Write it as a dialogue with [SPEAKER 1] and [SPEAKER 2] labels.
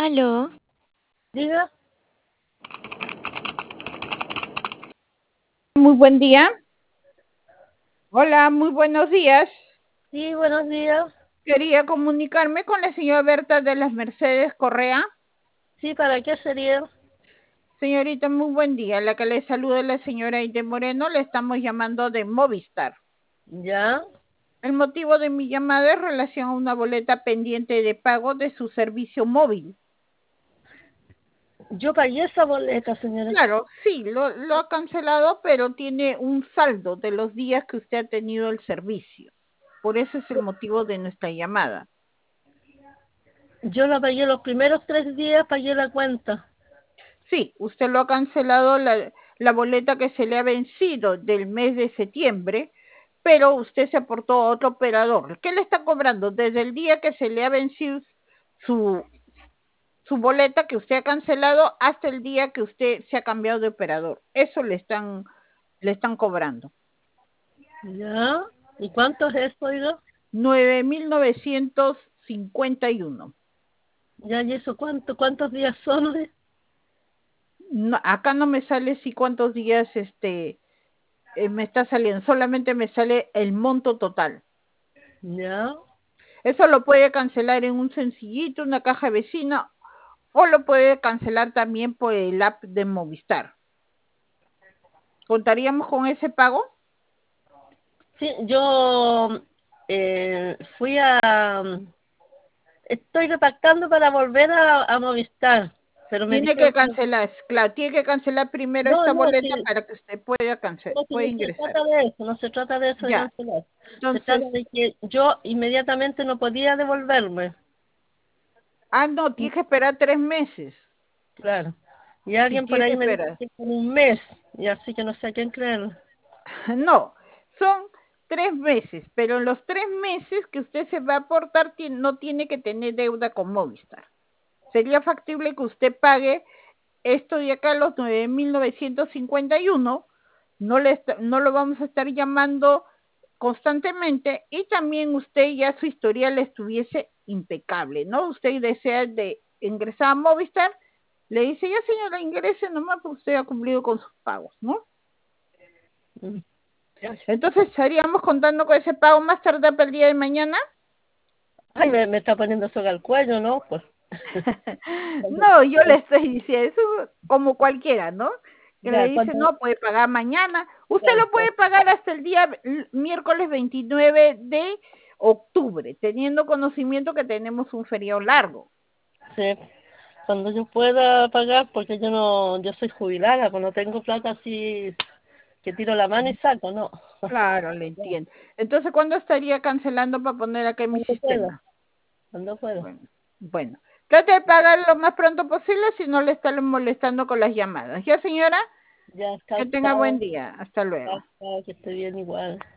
[SPEAKER 1] Aló,
[SPEAKER 2] Diga,
[SPEAKER 3] Muy buen día. Hola, muy buenos días.
[SPEAKER 2] sí, buenos días.
[SPEAKER 3] Quería comunicarme con la señora Berta de las Mercedes Correa.
[SPEAKER 2] Sí, ¿para qué sería?
[SPEAKER 3] Señorita, muy buen día. La que le saluda es la señora Aide Moreno. Le estamos llamando de Movistar.
[SPEAKER 2] Ya,
[SPEAKER 3] El motivo de mi llamada es relación a una boleta pendiente de pago de su servicio móvil.
[SPEAKER 2] yo pagué esa boleta, señora.
[SPEAKER 3] Claro, sí, lo ha cancelado, pero tiene un saldo de los días que usted ha tenido el servicio. Por eso es el motivo de nuestra llamada.
[SPEAKER 2] Yo la pagué los primeros 3 días, pagué la cuenta.
[SPEAKER 3] Sí, usted lo ha cancelado la boleta que se le ha vencido del mes de septiembre, pero usted se aportó a otro operador. ¿Qué le está cobrando? Desde el día que se le ha vencido su, su boleta que usted ha cancelado hasta el día que usted se ha cambiado de operador. Eso le están cobrando.
[SPEAKER 2] Ya, ¿y cuánto es eso, oiga?
[SPEAKER 3] 9.951.
[SPEAKER 2] Ya, ¿y eso cuántos días son?
[SPEAKER 3] No, acá no me sale si cuántos días me está saliendo, solamente me sale el monto total.
[SPEAKER 2] Ya,
[SPEAKER 3] Eso lo puede cancelar en un sencillito, una caja vecina, o lo puede cancelar también por el app de Movistar. ¿Contaríamos con ese pago?
[SPEAKER 2] sí, yo fui a... Estoy repactando para volver a Movistar, pero me
[SPEAKER 3] Tiene que
[SPEAKER 2] dijeron que...
[SPEAKER 3] cancelar, claro, tiene que cancelar primero
[SPEAKER 2] No,
[SPEAKER 3] esta
[SPEAKER 2] no,
[SPEAKER 3] boleta
[SPEAKER 2] sí,
[SPEAKER 3] para que usted pueda cancelar,
[SPEAKER 2] no, si
[SPEAKER 3] pueda
[SPEAKER 2] no se
[SPEAKER 3] ingresar.
[SPEAKER 2] trata de eso, no se trata de eso de
[SPEAKER 3] Ya,
[SPEAKER 2] cancelar. Se
[SPEAKER 3] entonces,
[SPEAKER 2] trata de que yo inmediatamente no podía devolverme,
[SPEAKER 3] no, tiene que esperar 3 meses.
[SPEAKER 2] claro. Y
[SPEAKER 3] Sí,
[SPEAKER 2] alguien por
[SPEAKER 3] tiene que
[SPEAKER 2] ahí me dijo
[SPEAKER 3] esperar.
[SPEAKER 2] que con un mes, y así que no sé a quién creer.
[SPEAKER 3] No, son 3 meses, pero en los 3 meses que usted se va a aportar no tiene que tener deuda con Movistar. Sería factible que usted pague esto de acá, los 9.951, no lo vamos a estar llamando constantemente, y también usted ya su historial estuviese impecable, ¿no? Usted desea de ingresar a Movistar, le dice, ya señora, ingrese nomás porque usted ha cumplido con sus pagos, ¿no?
[SPEAKER 2] Mm.
[SPEAKER 3] Entonces estaríamos contando con ese pago más tarde para el día de mañana.
[SPEAKER 2] Ay, me está poniendo soga al cuello, ¿no? Pues.
[SPEAKER 3] No, yo le estoy diciendo, eso como cualquiera, ¿no? Que le
[SPEAKER 2] Ya,
[SPEAKER 3] dice,
[SPEAKER 2] cuando,
[SPEAKER 3] no, puede pagar mañana. Usted
[SPEAKER 2] ya,
[SPEAKER 3] lo puede pagar hasta el día miércoles 29 de octubre, teniendo conocimiento que tenemos un feriado largo.
[SPEAKER 2] sí, cuando yo pueda pagar, porque yo soy jubilada, pues no tengo plata así que tiro la mano y saco, no.
[SPEAKER 3] Claro, le
[SPEAKER 2] Ya,
[SPEAKER 3] entiendo. Entonces, ¿cuándo estaría cancelando para poner acá en mi
[SPEAKER 2] cuando pueda,
[SPEAKER 3] sistema?
[SPEAKER 2] cuando pueda.
[SPEAKER 3] Bueno, bueno. Trate de pagar lo más pronto posible si no le están molestando con las llamadas. ¿Ya, señora?
[SPEAKER 2] Ya,
[SPEAKER 3] Que
[SPEAKER 2] chao,
[SPEAKER 3] tenga buen
[SPEAKER 2] chao,
[SPEAKER 3] día. Hasta luego.
[SPEAKER 2] chao, chao, que esté bien igual.